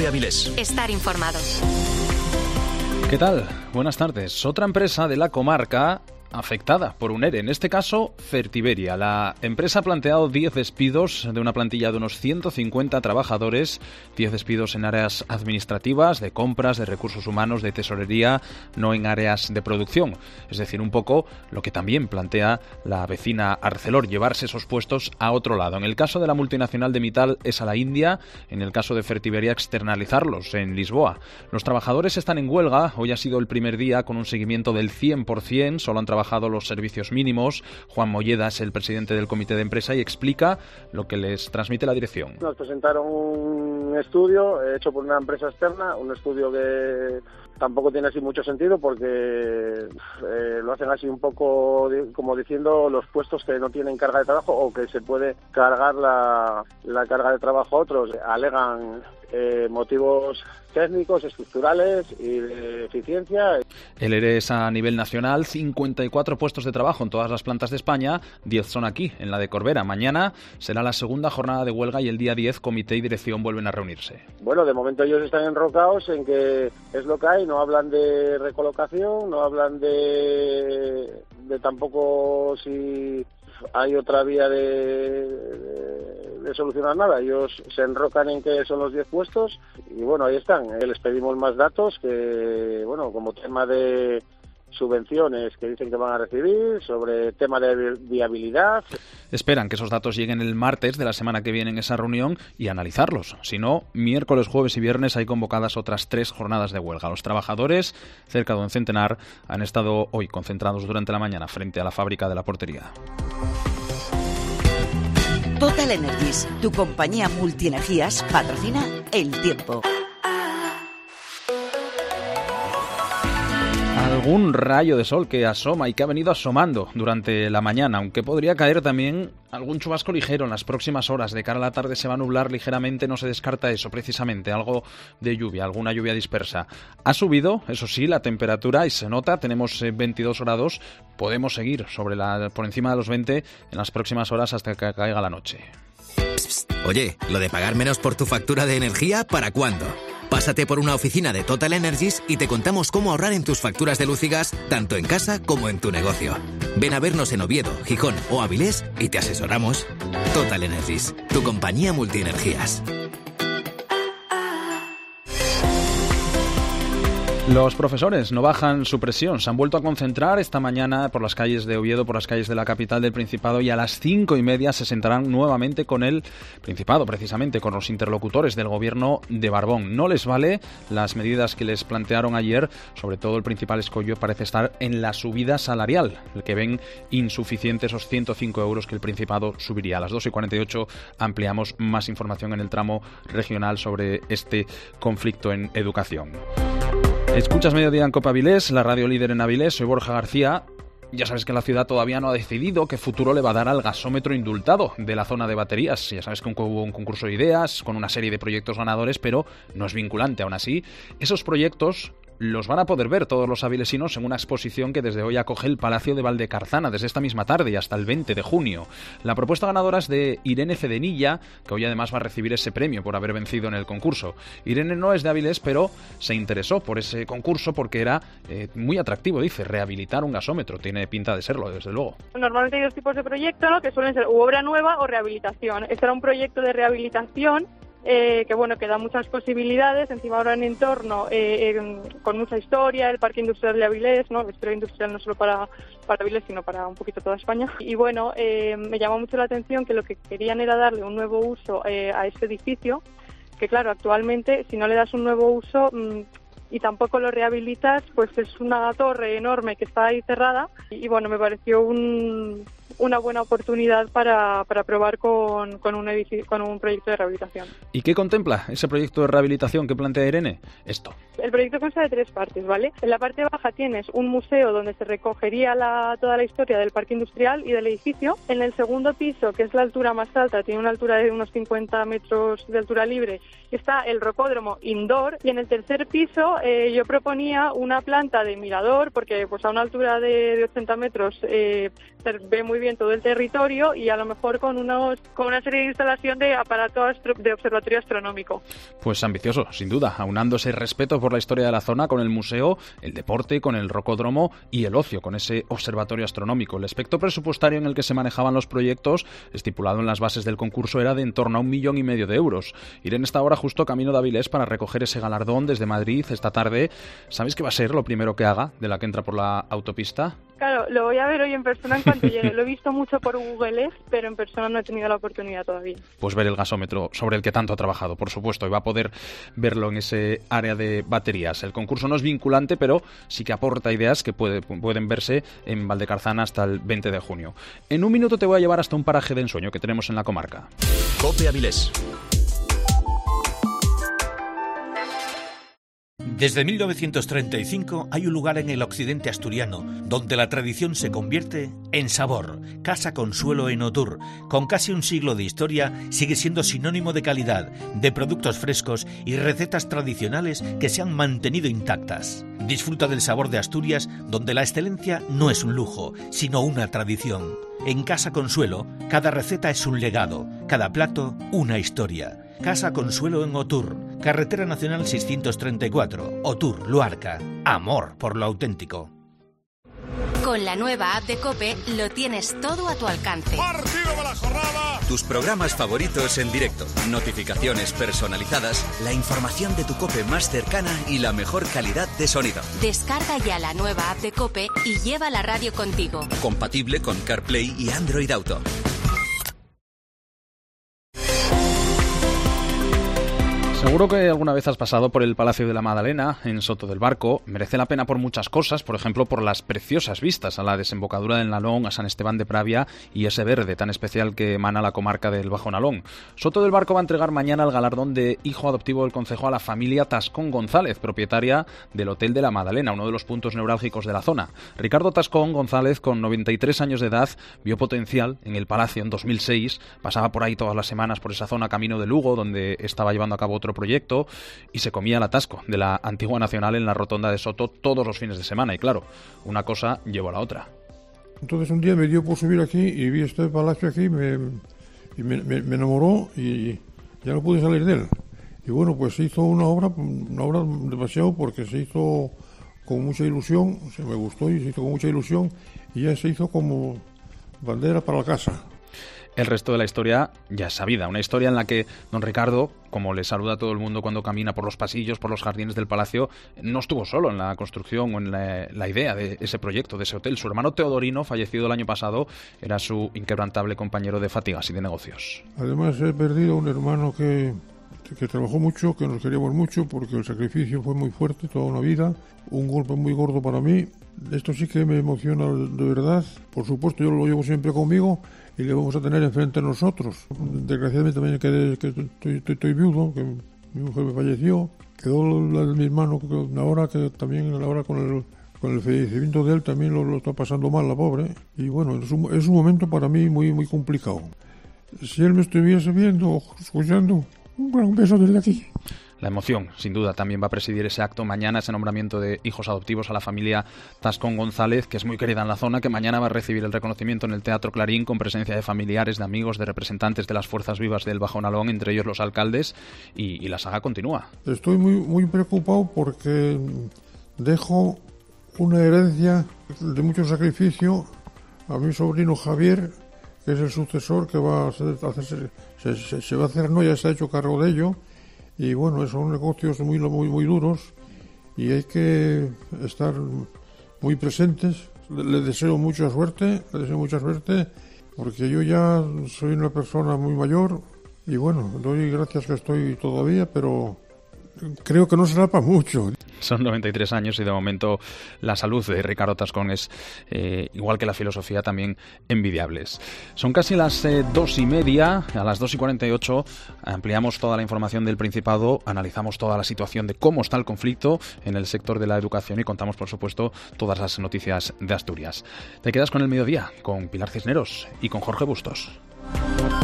de Avilés. Estar informado. ¿Qué tal? Buenas tardes. Otra empresa de la comarca afectada por un ERE, en este caso Fertiberia. La empresa ha planteado 10 despidos de una plantilla de unos 150 trabajadores, 10 despidos en áreas administrativas, de compras, de recursos humanos, de tesorería, no en áreas de producción. Es decir, un poco lo que también plantea la vecina Arcelor, llevarse esos puestos a otro lado. En el caso de la multinacional de Mittal es a la India, en el caso de Fertiberia externalizarlos en Lisboa. Los trabajadores están en huelga, hoy ha sido el primer día con un seguimiento del 100%, solo han trabajado los servicios mínimos. Juan Molleda es el presidente del comité de empresa y explica lo que les transmite la dirección. Nos presentaron un estudio hecho por una empresa externa, un estudio que tampoco tiene así mucho sentido porque lo hacen así un poco como diciendo los puestos que no tienen carga de trabajo o que se puede cargar la carga de trabajo a otros. Alegan motivos técnicos, estructurales y de eficiencia. El ERE es a nivel nacional, 54 puestos de trabajo en todas las plantas de España, 10 son aquí, en la de Corbera. Mañana será la segunda jornada de huelga y el día 10 comité y dirección vuelven a reunirse. Bueno, de momento ellos están enrocados en que es lo que hay, no hablan de recolocación, no hablan de tampoco si hay otra vía de solucionar nada. Ellos se enrocan en que son los 10 puestos y bueno, ahí están. Les pedimos más datos que, bueno, como tema de subvenciones que dicen que van a recibir, sobre tema de viabilidad. Esperan que esos datos lleguen el martes de la semana que viene en esa reunión y analizarlos. Si no, miércoles, jueves y viernes hay convocadas otras 3 jornadas de huelga. Los trabajadores, cerca de un centenar, han estado hoy concentrados durante la mañana frente a la fábrica de la portería. Total Energies, tu compañía multienergías, patrocina El Tiempo. Algún rayo de sol que asoma y que ha venido asomando durante la mañana, aunque podría caer también algún chubasco ligero en las próximas horas. De cara a la tarde se va a nublar ligeramente, no se descarta eso precisamente, algo de lluvia, alguna lluvia dispersa. Ha subido, eso sí, la temperatura y se nota, tenemos 22 grados, podemos seguir por encima de los 20 en las próximas horas hasta que caiga la noche. Psst, oye, lo de pagar menos por tu factura de energía, ¿para cuándo? Pásate por una oficina de Total Energies y te contamos cómo ahorrar en tus facturas de luz y gas, tanto en casa como en tu negocio. Ven a vernos en Oviedo, Gijón o Avilés y te asesoramos. Total Energies, tu compañía multienergías. Los profesores no bajan su presión, se han vuelto a concentrar esta mañana por las calles de Oviedo, por las calles de la capital del Principado y a las 5:30 se sentarán nuevamente con el Principado, precisamente con los interlocutores del gobierno de Barbón. No les vale las medidas que les plantearon ayer, sobre todo el principal escollo parece estar en la subida salarial, el que ven insuficiente esos 105 euros que el Principado subiría. A las 2:48 ampliamos más información en el tramo regional sobre este conflicto en educación. Escuchas Mediodía en Copa Avilés, la radio líder en Avilés, soy Borja García. Ya sabes que la ciudad todavía no ha decidido qué futuro le va a dar al gasómetro indultado de la zona de baterías. Ya sabes que hubo un concurso de ideas con una serie de proyectos ganadores, pero no es vinculante. Aún así, esos proyectos los van a poder ver todos los avilesinos en una exposición que desde hoy acoge el Palacio de Valdecarzana, desde esta misma tarde y hasta el 20 de junio. La propuesta ganadora es de Irene Cedenilla, que hoy además va a recibir ese premio por haber vencido en el concurso. Irene no es de Avilés, pero se interesó por ese concurso porque era muy atractivo, dice, rehabilitar un gasómetro. Tiene pinta de serlo, desde luego. Normalmente hay 2 tipos de proyectos, ¿no?, que suelen ser obra nueva o rehabilitación. Este era un proyecto de rehabilitación que da muchas posibilidades, encima ahora en entorno con mucha historia, el Parque Industrial de Avilés, ¿no? La historia industrial no solo para Avilés, sino para un poquito toda España. Y bueno, me llamó mucho la atención que lo que querían era darle un nuevo uso a este edificio, que claro, actualmente si no le das un nuevo uso y tampoco lo rehabilitas, pues es una torre enorme que está ahí cerrada y bueno, me pareció una buena oportunidad para probar con un edificio, con un proyecto de rehabilitación. ¿Y qué contempla ese proyecto de rehabilitación que plantea Irene? Esto. El proyecto consta de 3 partes, ¿vale? En la parte baja tienes un museo donde se recogería toda la historia del parque industrial y del edificio. En el segundo piso, que es la altura más alta, tiene una altura de unos 50 metros de altura libre, está el rocódromo indoor. Y en el tercer piso yo proponía una planta de mirador, porque pues a una altura de 80 metros se ve muy bien todo el territorio y a lo mejor con una serie de instalación de aparatos de observatorio astronómico. Pues ambicioso, sin duda, aunando ese respeto por la historia de la zona con el museo, el deporte, con el rocódromo y el ocio, con ese observatorio astronómico. El aspecto presupuestario en el que se manejaban los proyectos, estipulado en las bases del concurso, era de en torno a 1,5 millones de euros. Iré en esta hora justo camino de Avilés para recoger ese galardón desde Madrid esta tarde. ¿Sabéis qué va a ser lo primero que haga de la que entra por la autopista? Claro, lo voy a ver hoy en persona en cuanto llegue. Lo he visto mucho por Google Earth, pero en persona no he tenido la oportunidad todavía. Pues ver el gasómetro sobre el que tanto ha trabajado, por supuesto, y va a poder verlo en ese área de baterías. El concurso no es vinculante, pero sí que aporta ideas que pueden verse en Valdecarzana hasta el 20 de junio. En un minuto te voy a llevar hasta un paraje de ensueño que tenemos en la comarca. COPE Avilés. Desde 1935 hay un lugar en el occidente asturiano donde la tradición se convierte en sabor. Casa Consuelo en Otur, con casi un siglo de historia, sigue siendo sinónimo de calidad, de productos frescos y recetas tradicionales que se han mantenido intactas. Disfruta del sabor de Asturias, donde la excelencia no es un lujo, sino una tradición. En Casa Consuelo, cada receta es un legado, cada plato una historia. Casa Consuelo en Otur, Carretera Nacional 634, Otur, Luarca. Amor por lo auténtico. Con la nueva app de COPE lo tienes todo a tu alcance. ¡Partido de la jornada! Tus programas favoritos en directo, notificaciones personalizadas, la información de tu COPE más cercana y la mejor calidad de sonido. Descarga ya la nueva app de COPE y lleva la radio contigo. Compatible con CarPlay y Android Auto. Seguro que alguna vez has pasado por el Palacio de la Madalena, en Soto del Barco. Merece la pena por muchas cosas, por ejemplo, por las preciosas vistas a la desembocadura del Nalón, a San Esteban de Pravia y ese verde tan especial que emana la comarca del Bajo Nalón. Soto del Barco va a entregar mañana el galardón de hijo adoptivo del concejo a la familia Tascón González, propietaria del Hotel de la Madalena, uno de los puntos neurálgicos de la zona. Ricardo Tascón González, con 93 años de edad, vio potencial en el Palacio en 2006, pasaba por ahí todas las semanas por esa zona camino de Lugo, donde estaba llevando a cabo otro proyecto, y se comía el atasco de la antigua Nacional en la rotonda de Soto todos los fines de semana, y claro, una cosa llevó a la otra. Entonces un día me dio por subir aquí y vi este palacio aquí, me enamoró y ya no pude salir de él. Y bueno, pues se hizo una obra demasiado, porque se hizo con mucha ilusión, se me gustó y se hizo con mucha ilusión, y ya se hizo como bandera para la casa. El resto de la historia ya es sabida, una historia en la que don Ricardo, como le saluda a todo el mundo cuando camina por los pasillos, por los jardines del palacio, no estuvo solo en la construcción o en la idea de ese proyecto, de ese hotel. Su hermano Teodorino, fallecido el año pasado, era su inquebrantable compañero de fatigas y de negocios. Además he perdido a un hermano que trabajó mucho, que nos queríamos mucho, porque el sacrificio fue muy fuerte toda una vida, un golpe muy gordo para mí. Esto sí que me emociona de verdad. Por supuesto, yo lo llevo siempre conmigo y le vamos a tener enfrente a nosotros. Desgraciadamente también estoy viudo, que mi mujer me falleció. Quedó la de mi hermano ahora, que también ahora con el fallecimiento de él también lo está pasando mal, la pobre. Y bueno, es un momento para mí muy, muy complicado. Si él me estuviese viendo o escuchando, un beso desde aquí. La emoción, sin duda, también va a presidir ese acto mañana, ese nombramiento de hijos adoptivos a la familia Tascón González, que es muy querida en la zona, que mañana va a recibir el reconocimiento en el Teatro Clarín, con presencia de familiares, de amigos, de representantes de las fuerzas vivas del Bajo Nalón, entre ellos los alcaldes, y la saga continúa. Estoy muy, muy preocupado porque dejo una herencia de mucho sacrificio a mi sobrino Javier, que es el sucesor, que va a se va a hacer, no, ya se ha hecho cargo de ello. Y bueno, son negocios muy duros y hay que estar muy presentes. Le deseo mucha suerte, porque yo ya soy una persona muy mayor y bueno, doy gracias que estoy todavía, pero creo que no será para mucho. Son 93 años y de momento la salud de Ricardo Tascón es, igual que la filosofía, también envidiables. Son casi las 2:30, a las 2:48 ampliamos toda la información del Principado, analizamos toda la situación de cómo está el conflicto en el sector de la educación y contamos, por supuesto, todas las noticias de Asturias. Te quedas con El Mediodía, con Pilar Cisneros y con Jorge Bustos.